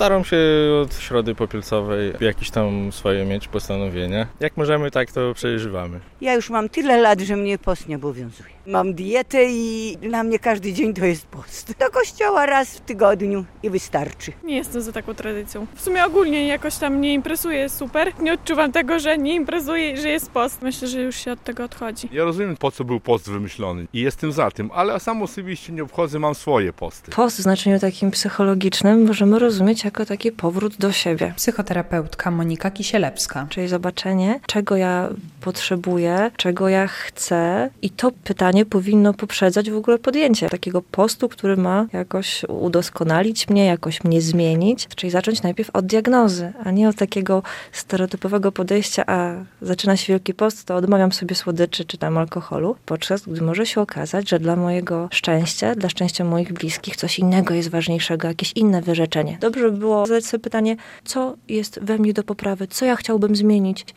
Staram się od środy popielcowej jakieś tam swoje mieć postanowienia. Jak możemy, tak to przeżywamy. Ja już mam tyle lat, że mnie post nie obowiązuje. Mam dietę i dla mnie każdy dzień to jest post. Do kościoła raz w tygodniu i wystarczy. Nie jestem za taką tradycją. W sumie ogólnie jakoś tam nie impresuje super. Nie odczuwam tego, że nie imprezuje i że jest post. Myślę, że już się od tego odchodzi. Ja rozumiem, po co był post wymyślony i jestem za tym, ale sam osobiście nie obchodzę, mam swoje posty. Post w znaczeniu takim psychologicznym możemy rozumieć jako taki powrót do siebie. Psychoterapeutka Monika Kisielewska. Czyli zobaczenie, czego ja potrzebuję, czego ja chcę i to pytanie powinno poprzedzać w ogóle podjęcie takiego postu, który ma jakoś udoskonalić mnie, jakoś mnie zmienić. Czyli zacząć najpierw od diagnozy, a nie od takiego stereotypowego podejścia, a zaczyna się Wielki Post, to odmawiam sobie słodyczy czy tam alkoholu, podczas gdy może się okazać, że dla mojego szczęścia, dla szczęścia moich bliskich coś innego jest ważniejszego, jakieś inne wyrzeczenie. Dobrze by było zadać sobie pytanie, co jest we mnie do poprawy, co ja chciałbym zmienić,